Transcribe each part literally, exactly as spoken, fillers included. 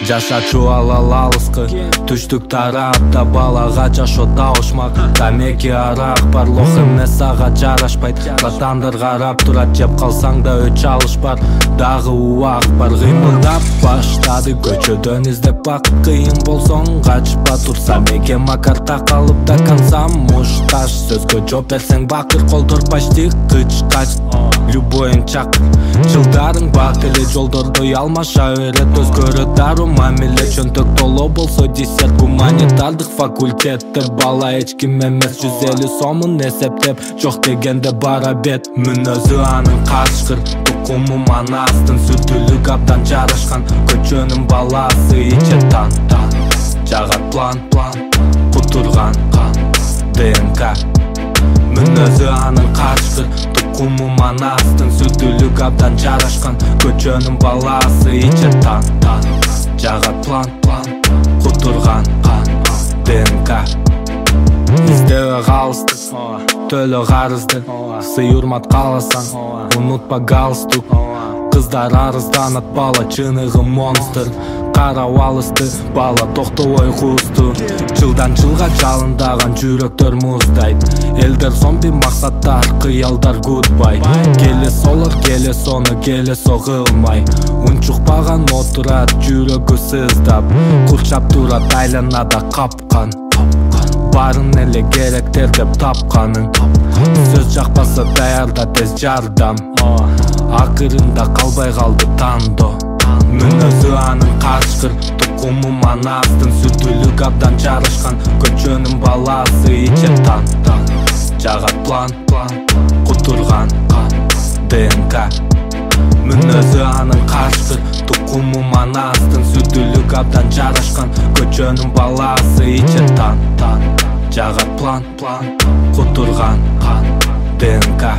жашачу алал алыскы түштүк тарапта балага жашоо табышмак тамеки арақ барлох эмес ага жарашпайт батандыр карап турат жеп калсаң да өч алыш бар дагы убак бар кыймылдап баштады көчөдөн издеп бакыт кыйын болсоң качпа турса меке макар такалып до конца мушташ сөзгө жооп берсең бакыр колдор почти кычкач любойың чак жылдарың бак эле жолдорду алмаша өрөт өзгөрө дару мамиле чөнтөк толо болсо десерт гуманитардык факультетте бала эч ким эмес жүз элүү сомун эсептеп жок дегенде бара бет мүнөзү анын качкыр тукуму манастын сүтүлүк абдан жарашкан көчөнүн баласы иче тан тан жагат план план кутурган кан ДНК мүнөзү анын качкыр тукуму манастын сүтүлүк абдан жарашкан көчөнүн баласы иче тан тан жагат план план кутурган кан ДНК издебе калыстык төлө карызды сый урмат кааласаң унутпа галстук кыздар арызданат бала чыныгы монстр карап алысты бала токтобой кусту жылдан жылга жалындаган жүрөктөр муздайт элдер зомби максаттар кыялдар гудбай келе солор келе сону келе со кылмай унчукпаган отурат жүрөгү сыздап курчап турат айланада капкан барын эле керектер деп тапканың сөз жакпаса даярда тез жардам акырында калбай калды тандо мүнөзү анын качкыр тукуму манастын сүтүлүк абдан жарашкан көчөнүн баласы иче тан тан жагат план план кутурган кан ДНК мүнөзү анын качкыр тукуму манастын сүтүлүк абдан жарашкан көчөнүн баласы иче тан тан жагат план план кутурган кан ДНК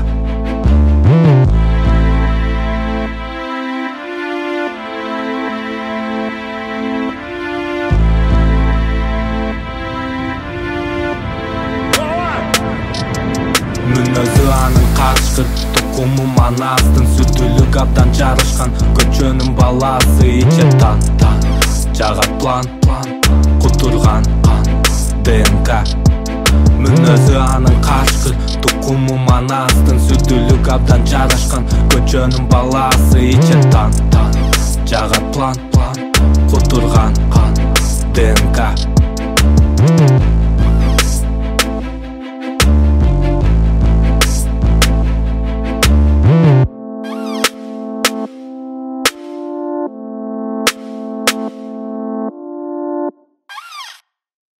мүнөзү анын качкыр тукуму манастын сүтүлүк абдан жарашкан көчөнүн баласы иче тан тан жагат план план кутурган кан ДНК мүнөзү анын качкыр тукуму манастын сүтүлүк абдан жарашкан көчөнүн баласы иче тан тан жагат план план кутурган кан ДНК